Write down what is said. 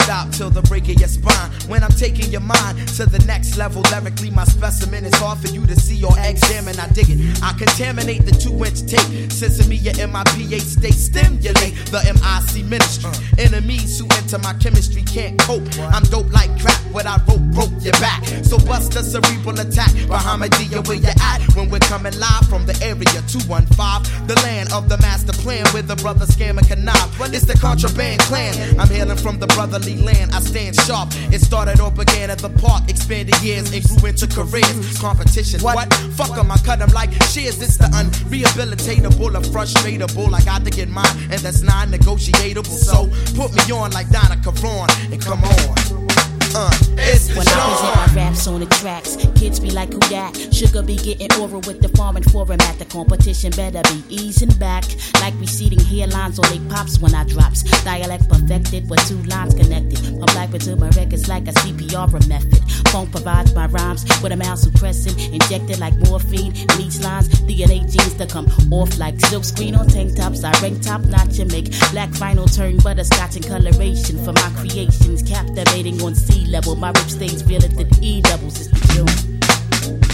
stop till the break of your spine. When I'm taking your mind to the next level, lyrically my specimen is hard for you to see or examine. I dig it. I contaminate the 2-inch tape. Sesame in my pH state stimulate the MIC ministry. Enemies who enter my chemistry can't cope. I'm dope like crap. What I wrote broke your back. So bust a cerebral attack. Bahamadia, where you at? When we're coming live from the area 215, the land of the master plan, where the brother scam and connive. It's the contraband clan. I'm hailing from the brotherly land. I stand sharp. It started or began at the park, expanded years and grew into careers. Competition, what? Fuck 'em, I cut 'em like shears. It's the unrehabilitatable or frustratable. I got to get mine, and that's non-negotiable. So put me on like Donna Karan and come on. It's the when I present my raps on the tracks, kids be like, who that? Sugar be getting oral with the foreign format. The competition better be easing back. Like receding hairlines on they pops when I drops. Dialect perfected with 2 lines connected. My black to my records like a CPR method. Funk provides my rhymes with a mouth suppressing, injected like morphine. In these lines, DNA genes to come off like silk screen on tank tops. I rank top notch and make black vinyl turn butterscotch and coloration for my creations. Captivating on sea level, my rip stays real at the E doubles. It's the June.